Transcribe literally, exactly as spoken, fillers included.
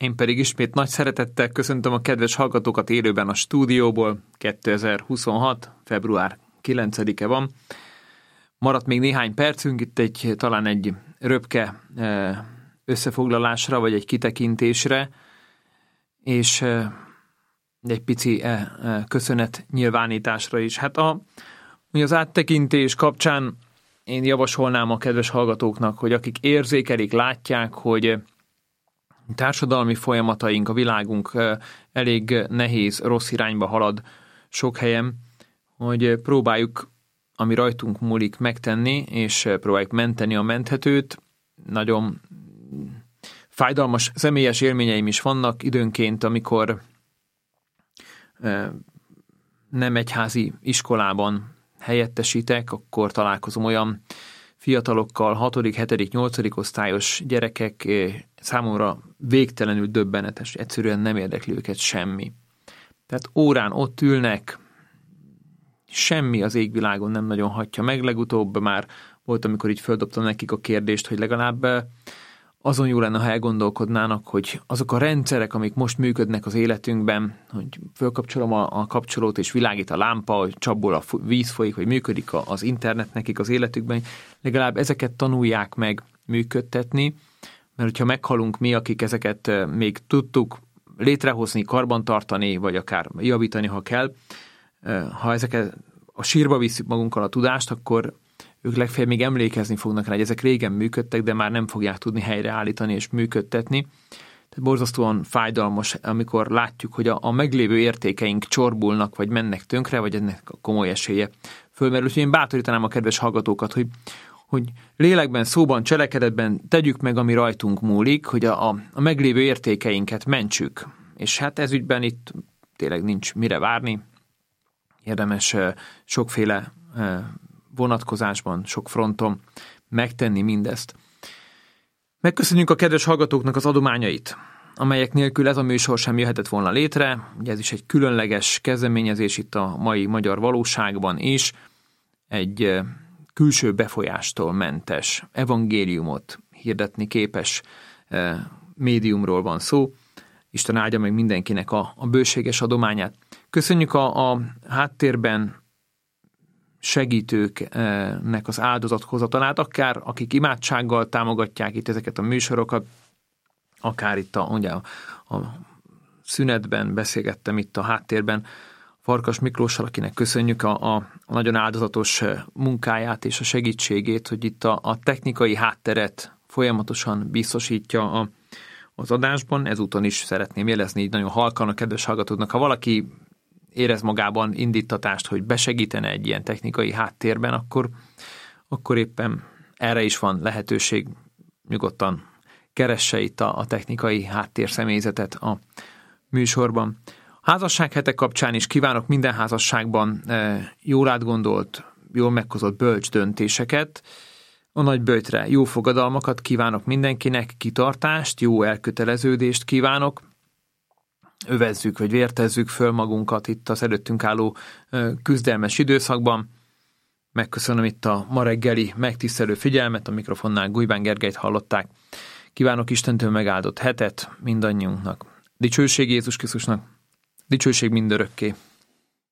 Én pedig ismét nagy szeretettel köszöntöm a kedves hallgatókat élőben a stúdióból. kétezer-huszonhat. február kilencedike van. Maradt még néhány percünk, itt egy, talán egy röpke összefoglalásra, vagy egy kitekintésre, és egy pici köszönet nyilvánításra is. Hát a, az áttekintés kapcsán én javasolnám a kedves hallgatóknak, hogy akik érzékelik, látják, hogy társadalmi folyamataink, a világunk elég nehéz, rossz irányba halad sok helyen, hogy próbáljuk, ami rajtunk múlik, megtenni, és próbáljuk menteni a menthetőt. Nagyon fájdalmas személyes élményeim is vannak időnként, amikor nem egyházi iskolában helyettesítek, akkor találkozom olyan fiatalokkal, hatodik, hetedik, nyolcadik osztályos gyerekek, számomra végtelenül döbbenetes, egyszerűen nem érdekli őket semmi. Tehát órán ott ülnek, semmi az égvilágon nem nagyon hatja meg. Legutóbb már volt, amikor így földobtam nekik a kérdést, hogy legalább azon jó lenne, ha elgondolkodnának, hogy azok a rendszerek, amik most működnek az életünkben, hogy fölkapcsolom a, a kapcsolót, és világít a lámpa, hogy csapból a víz folyik, vagy működik az internet nekik az életükben, legalább ezeket tanulják meg működtetni, mert hogyha meghalunk mi, akik ezeket még tudtuk létrehozni, karbantartani, vagy akár javítani, ha kell, ha ezeket a sírba visszük magunkkal a tudást, akkor ők legfeljebb még emlékezni fognak rá, hogy ezek régen működtek, de már nem fogják tudni helyreállítani és működtetni. Tehát borzasztóan fájdalmas, amikor látjuk, hogy a, a meglévő értékeink csorbulnak, vagy mennek tönkre, vagy ennek a komoly esélye fölmerül. Úgyhogy én bátorítanám a kedves hallgatókat, hogy, hogy lélekben, szóban, cselekedetben tegyük meg, ami rajtunk múlik, hogy a, a, a meglévő értékeinket mentsük. És hát ez ügyben itt tényleg nincs mire várni. Érdemes sokféle vonatkozásban, sok fronton megtenni mindezt. Megköszönjük a kedves hallgatóknak az adományait, amelyek nélkül ez a műsor sem jöhetett volna létre. Ugye ez is egy különleges kezdeményezés itt a mai magyar valóságban is. Egy külső befolyástól mentes, evangéliumot hirdetni képes médiumról van szó. Isten áldja meg mindenkinek a, a bőséges adományát. Köszönjük a, a háttérben segítőknek az áldozathozatalát, akár akik imádsággal támogatják itt ezeket a műsorokat, akár itt a, ugye, a, a szünetben beszélgettem itt a háttérben Farkas Miklóssal, akinek köszönjük a, a, a nagyon áldozatos munkáját és a segítségét, hogy itt a, a technikai hátteret folyamatosan biztosítja a, az adásban. Ezúton is szeretném jelezni, így nagyon halkan a kedves hallgatóknak, ha valaki érez magában indítatást, hogy besegítene egy ilyen technikai háttérben, akkor, akkor éppen erre is van lehetőség, nyugodtan keresse itt a, a technikai háttér személyzetet a műsorban. Házassághetek kapcsán is kívánok minden házasságban e, jól átgondolt, jól meghozott bölcs döntéseket, a nagy böjtre jó fogadalmakat kívánok mindenkinek, kitartást, jó elköteleződést kívánok, övezzük, vagy vértezzük föl magunkat itt az előttünk álló küzdelmes időszakban. Megköszönöm itt a ma reggeli megtisztelő figyelmet, a mikrofonnál Gulyván Gergelyt hallották. Kívánok Istentől megáldott hetet mindannyiunknak. Dicsőség Jézus Krisztusnak, dicsőség mindörökké.